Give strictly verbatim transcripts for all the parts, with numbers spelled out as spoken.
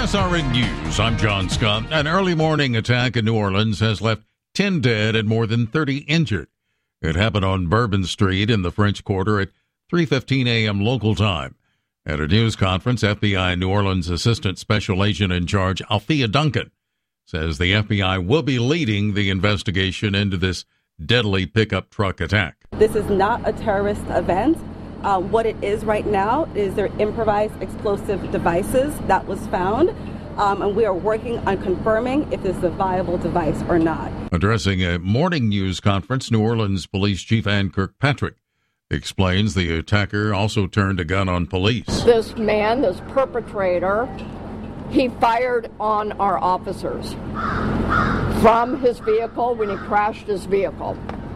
S R N News, I'm John Scott. An early morning attack in New Orleans has left ten dead and more than thirty injured. It happened on Bourbon Street in the French Quarter at three fifteen a.m. local time. At a news conference, F B I New Orleans Assistant Special Agent in Charge, Althea Duncan, says the F B I will be leading the investigation into this deadly pickup truck attack. This is not a terrorist event. Uh, what it is right now is their improvised explosive devices that was found, um, and we are working on confirming if this is a viable device or not. Addressing a morning news conference, New Orleans Police Chief Ann Kirkpatrick explains the attacker also turned a gun on police. This man, this perpetrator, he fired on our officers from his vehicle when he crashed his vehicle.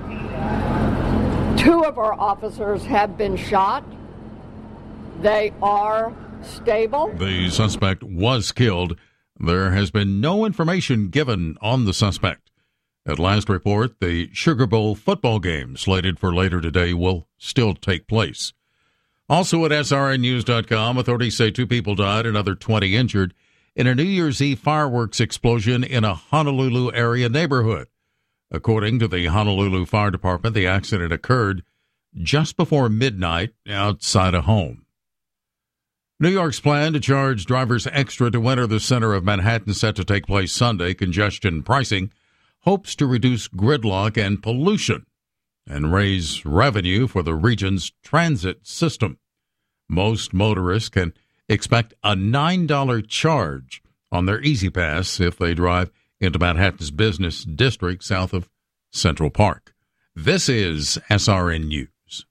Two of our officers have been shot. They are stable. The suspect was killed. There has been no information given on the suspect. At last report, the Sugar Bowl football game slated for later today will still take place. Also at S R N news dot com, authorities say two people died, another twenty injured in a New Year's Eve fireworks explosion in a Honolulu area neighborhood. According to the Honolulu Fire Department, the accident occurred just before midnight outside a home. New York's plan to charge drivers extra to enter the center of Manhattan, set to take place Sunday, congestion pricing, hopes to reduce gridlock and pollution and raise revenue for the region's transit system. Most motorists can expect a nine dollars charge on their Easy Pass if they drive into Manhattan's business district south of Central Park. This is S R N News.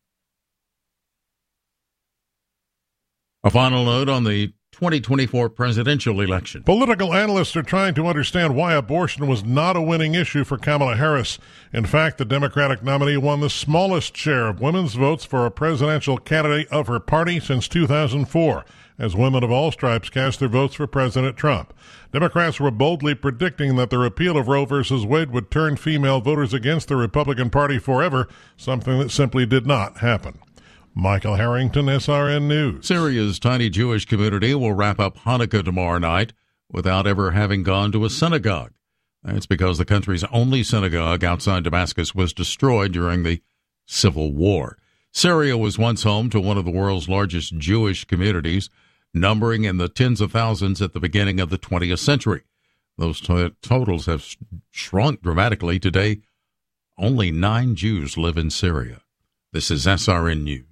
A final note on the twenty twenty-four presidential election. Political analysts are trying to understand why abortion was not a winning issue for Kamala Harris. In fact, the Democratic nominee won the smallest share of women's votes for a presidential candidate of her party since two thousand four, as women of all stripes cast their votes for President Trump. Democrats were boldly predicting that the repeal of Roe versus Wade would turn female voters against the Republican Party forever, something that simply did not happen. Michael Harrington, S R N News. Syria's tiny Jewish community will wrap up Hanukkah tomorrow night without ever having gone to a synagogue. That's because the country's only synagogue outside Damascus was destroyed during the Civil War. Syria was once home to one of the world's largest Jewish communities, numbering in the tens of thousands at the beginning of the twentieth century. Those to- totals have sh- shrunk dramatically. Today, only nine Jews live in Syria. This is S R N News.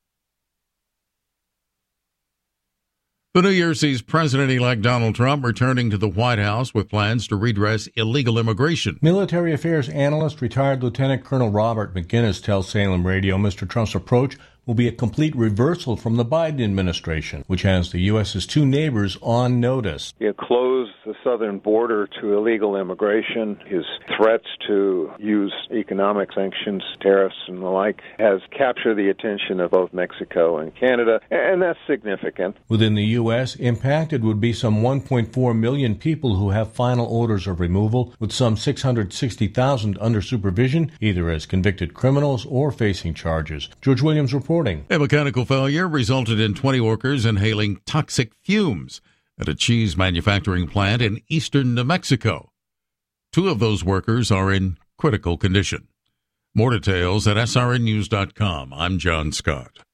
The New Year sees President-elect Donald Trump returning to the White House with plans to redress illegal immigration. Military affairs analyst, retired Lieutenant Colonel Robert McGinnis tells Salem Radio Mister Trump's approach will be a complete reversal from the Biden administration, which has the U S's two neighbors on notice. He closed the southern border to illegal immigration. His threats to use economic sanctions, tariffs, and the like has captured the attention of both Mexico and Canada, and that's significant. Within the U S, impacted would be some one point four million people who have final orders of removal, with some six hundred sixty thousand under supervision, either as convicted criminals or facing charges. George Williams reports. A mechanical failure resulted in twenty workers inhaling toxic fumes at a cheese manufacturing plant in eastern New Mexico. Two of those workers are in critical condition. More details at S R N news dot com. I'm John Scott.